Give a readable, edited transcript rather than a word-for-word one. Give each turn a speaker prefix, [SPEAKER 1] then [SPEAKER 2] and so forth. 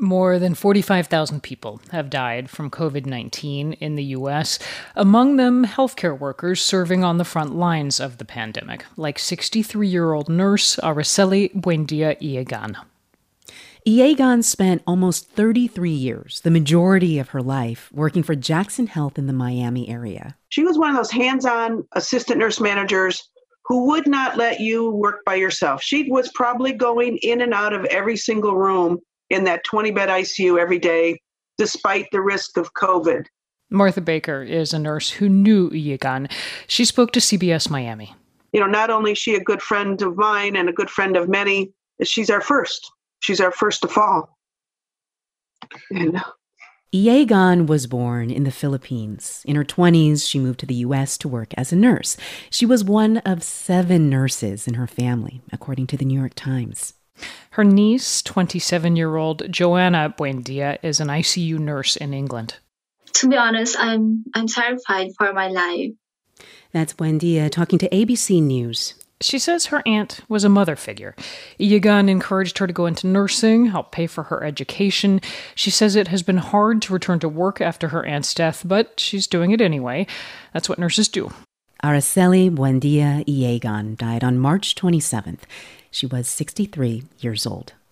[SPEAKER 1] More than 45,000 people have died from COVID-19 in the U.S., among them healthcare workers serving on the front lines of the pandemic, like 63-year-old nurse Araceli Buendia-Iegan.
[SPEAKER 2] Iegan spent almost 33 years, the majority of her life, working for Jackson Health in the Miami area.
[SPEAKER 3] She was one of those hands-on assistant nurse managers who would not let you work by yourself. She was probably going in and out of every single room in that 20-bed ICU every day, despite the risk of COVID.
[SPEAKER 1] Martha Baker is a nurse who knew Iegan. She spoke to CBS Miami.
[SPEAKER 3] Not only is she a good friend of mine and a good friend of many, she's our first. She's our first to fall. And
[SPEAKER 2] Iegan was born in the Philippines. In her 20s, she moved to the U.S. to work as a nurse. She was one of 7 nurses in her family, according to the New York Times.
[SPEAKER 1] Her niece, 27-year-old Joanna Buendia, is an ICU nurse in England.
[SPEAKER 4] To be honest, I'm terrified for my life.
[SPEAKER 2] That's Buendia talking to ABC News.
[SPEAKER 1] She says her aunt was a mother figure. Iegan encouraged her to go into nursing, help pay for her education. She says it has been hard to return to work after her aunt's death, but she's doing it anyway. That's what nurses do.
[SPEAKER 2] Araceli Buendia-Iegan died on March 27th. She was 63 years old.